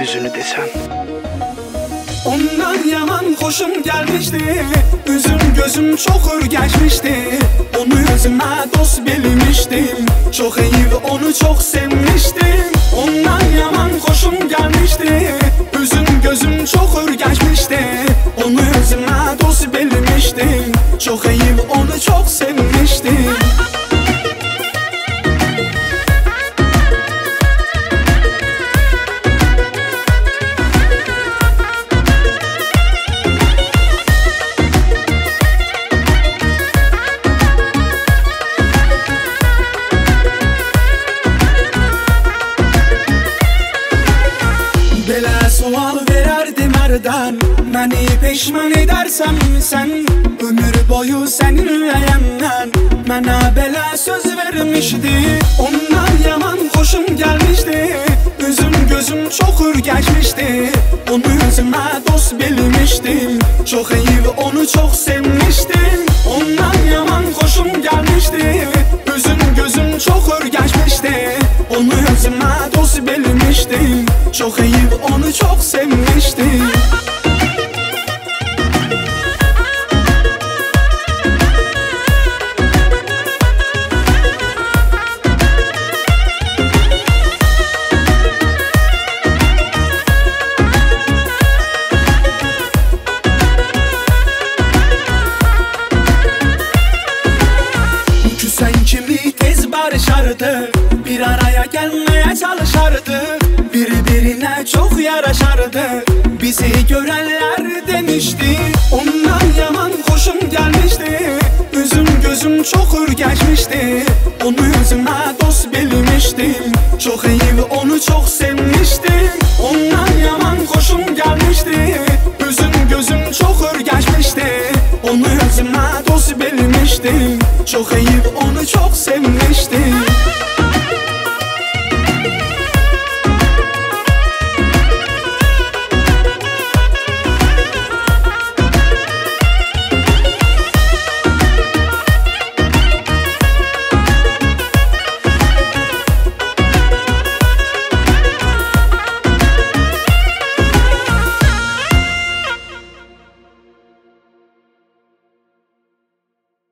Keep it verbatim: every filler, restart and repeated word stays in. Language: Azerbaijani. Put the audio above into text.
yüzünü desem. Ondan yaman hoşum gelmişti, üzüm gözüm çok ürgeçmişti. Onu özüme dost bilmiştim, çok iyi ve onu çok sevmiştim. Ondan yaman hoşum gelmişti, üzüm gözüm çok ürgeçmişti. Onu özüme dost bilmiştim, çok iyi ve onu çok sevmiştim. Belə sual verərdim hərdən, məni peşman edərsən sən? Ömür boyu səninləyəmdən mənə belə söz vermişdi. Ondan yaman xoşum gəlmişdi, üzüm gözüm çox ürgeçmişdi. Onu özümə dost bilmişdim, çox iyi və onu çox sevmişdim. Ondan yaman xoşum gəlmişdi, üzüm gözüm çox ürgeçmişdi. Onu özümə dost bilmişdim, çok iyi ve onu çok sevmiştim. Küsen kimi tez barışardı, bir araya gelmeye çalışardı. Birbirine çok yaraşardı, bizi görenler demişti. Ondan yaman hoşum gelmişti, üzüm gözüm çok ürgeçmişti. Onu özüme dost bilmiştim, çok iyi ve onu çok sevmiştim. Ondan yaman hoşum gelmişti, üzüm gözüm çok ürgeçmişti. Onu özüme dost bilmiştim, çok iyi ve onu çok sevmiştim.